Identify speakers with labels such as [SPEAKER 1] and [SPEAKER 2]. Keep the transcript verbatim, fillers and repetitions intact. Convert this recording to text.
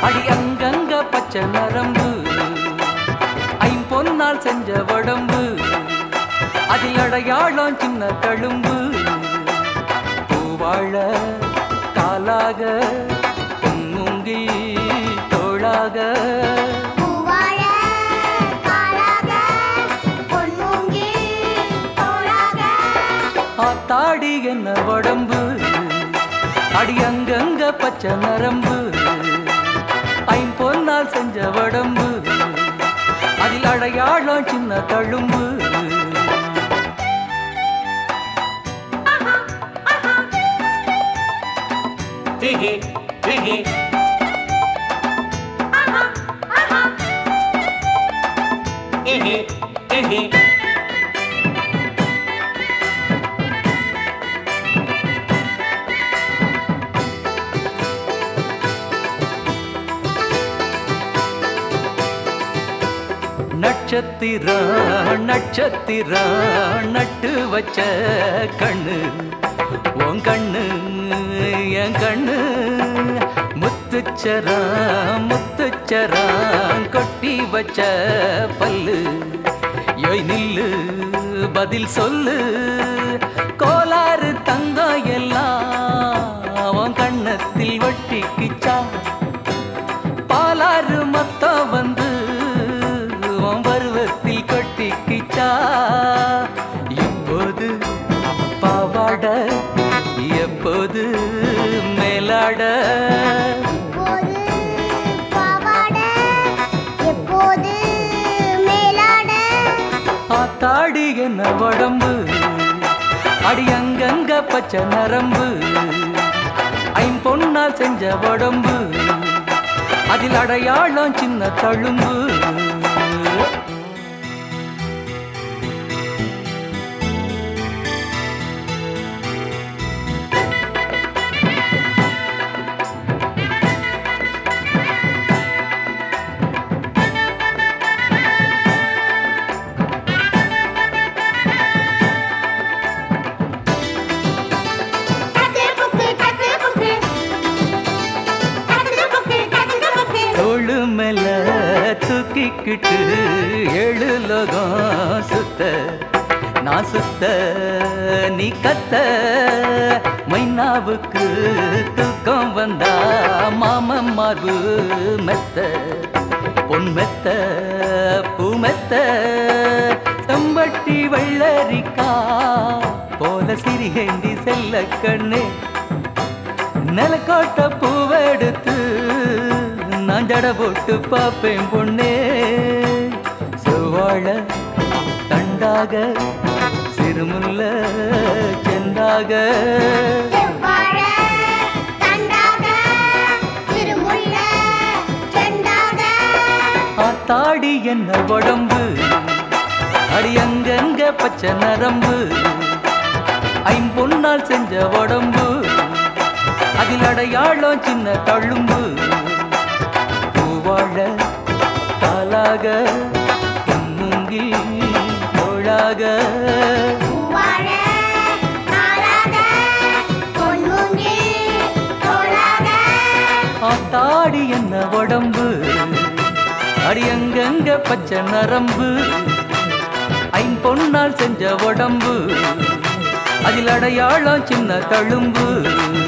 [SPEAKER 1] அடி அங்கங்க பச்சை நரம்பு ஐம்பொன்னால் செஞ்ச உடம்பு அதில் அடையாளம் சின்ன தழும்பு பூவாழ காலாக பொன்முங்கி தோளாக ஆத்தாடி என்ன உடம்பு அடி அங்கங்க பச்சை நரம்பு ஐம்பொன்னால் செஞ்ச உடம்பு அதில் அடையாளம் சின்ன தழும்பு நட்சத்திரா நட்சத்திரா நட்டு வச்ச கண்ணு உன் கண்ணு என் கண்ணு முத்துச்சரா முத்துச்சரா கொட்டி வச்ச பல்லு யோய் நில்லு பதில் சொல்லு கோலாறு தங்கம் எல்லாம் உன் கண்ணத்தில் ஒட்டிக்கிச்சா பாலாறு மொத்தம் வந்து பருவத்தில் கொட்டிக்கிச்சா இப்போது பாவாட எப்போது மேலாட ஆத்தாடி என்ன உடம்பு அடி அங்கங்க பச்சை நரம்பு ஐம்பொன்னால் செஞ்ச உடம்பு அதில் அடையாளம் சின்ன தழும்பு தூக்கிக்கிட்டு ஏழு லோகம் சுத்த நான் சுத்த நீ கத்த மைனாவுக்கு தூக்கம் வந்தா மாமன் மார்பு மெத்த பொன் மெத்த பூ மெத்த செம்பட்டி வெள்ளரிக்கா போல சிறிகேந்தி செல்ல கண்ணே நிலக்கோட்ட பூவெடுத்து நான் ஜட போட்டு பாப்பேன் பொண்ணே செவ்வாழ தண்டாக சிறுமுல்ல செண்டாக ஆத்தாடி என்ன உடம்பு அடி அங்கங்க பச்சை நரம்பு ஐம்பொன்னால் செஞ்ச உடம்பு அதில் அடையாளம் சின்ன தழும்பு பூவாழ காலாக பொன்முங்கி தோளாக ஆத்தாடி என்ன உடம்பு அடி அங்கங்க பச்சை நரம்பு ஐம்பொன்னால் செஞ்ச உடம்பு அதில் அடையாளம் சின்ன தழும்பு